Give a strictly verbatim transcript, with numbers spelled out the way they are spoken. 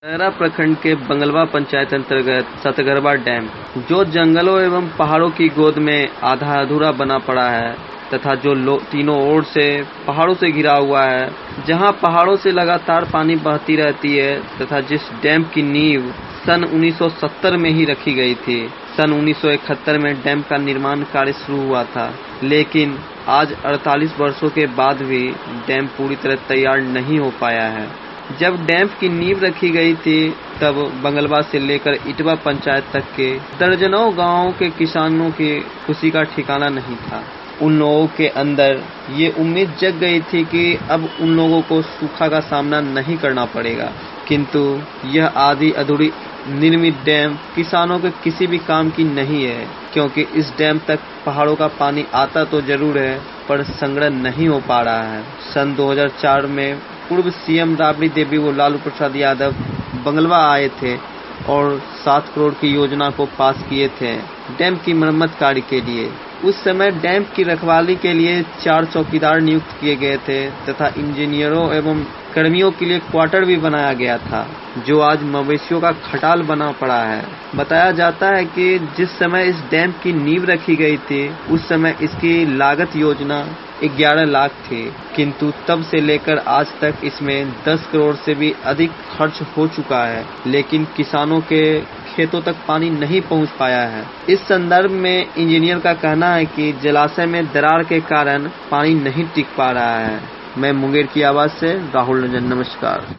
खैरा प्रखंड के बंगलवा पंचायत अंतर्गत सतगरवा डैम, जो जंगलों एवं पहाड़ों की गोद में आधा अधूरा बना पड़ा है तथा जो तीनों ओर से पहाड़ों से घिरा हुआ है, जहां पहाड़ों से लगातार पानी बहती रहती है तथा जिस डैम की नींव सन उन्नीस सौ सत्तर में ही रखी गई थी। सन उन्नीस सौ इकहत्तर में डैम का निर्माण कार्य शुरू हुआ था, लेकिन आज अड़तालीस वर्षों के बाद भी डैम पूरी तरह तैयार नहीं हो पाया है। जब डैम की नींव रखी गई थी तब बंगलवा से लेकर इटवा पंचायत तक के दर्जनों गांवों के किसानों की खुशी का ठिकाना नहीं था। उन लोगों के अंदर ये उम्मीद जग गई थी कि अब उन लोगों को सूखा का सामना नहीं करना पड़ेगा, किंतु यह आधी अधूरी निर्मित डैम किसानों के किसी भी काम की नहीं है, क्योंकि इस डैम तक पहाड़ों का पानी आता तो जरूर है पर संग्रह नहीं हो पा रहा है। सन दो हज़ार चार में पूर्व सीएम राबड़ी देवी व लालू प्रसाद यादव बंगलवा आए थे और सात करोड़ की योजना को पास किए थे डैम की मरम्मत कार्य के लिए। उस समय डैम की रखवाली के लिए चार चौकीदार नियुक्त किए गए थे तथा इंजीनियरों एवं कर्मियों के लिए क्वार्टर भी बनाया गया था, जो आज मवेशियों का खटाल बना पड़ा है। बताया जाता है कि जिस समय इस डैम की नींव रखी गई थी उस समय इसकी लागत योजना ग्यारह लाख थी, किंतु तब से लेकर आज तक इसमें दस करोड़ से भी अधिक खर्च हो चुका है, लेकिन किसानों के खेतों तक पानी नहीं पहुंच पाया है। इस संदर्भ में इंजीनियर का कहना है कि जलाशय में दरार के कारण पानी नहीं टिक पा रहा है। मैं मुंगेर की आवाज से राहुल रंजन, नमस्कार।